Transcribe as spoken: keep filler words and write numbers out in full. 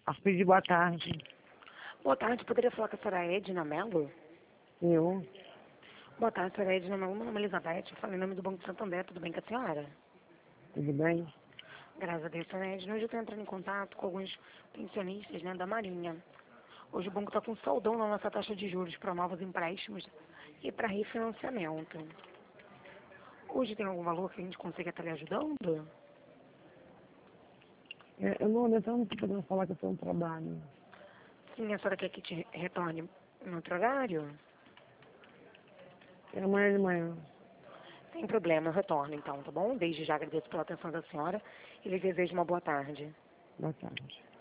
Arpide, boa tarde. Boa tarde, poderia falar com a senhora Edna Mello? Eu? Boa tarde, senhora Edna Mello. Meu nome é Elizabeth, eu falo em nome do Banco Santander. Tudo bem com a senhora? Tudo bem? Graças a Deus, senhora Edna. Hoje eu estou entrando em contato com alguns pensionistas, né, da Marinha. Hoje o banco está com saudão na nossa taxa de juros para novos empréstimos e para refinanciamento. Hoje tem algum valor que a gente consiga estar lhe ajudando? É, eu não, eu não estou podendo falar que eu estou no trabalho. Sim, a senhora quer que te retorne no outro horário? É amanhã de manhã. Sem problema, eu retorno então, tá bom? Desde já agradeço pela atenção da senhora e lhe desejo uma boa tarde. Boa tarde.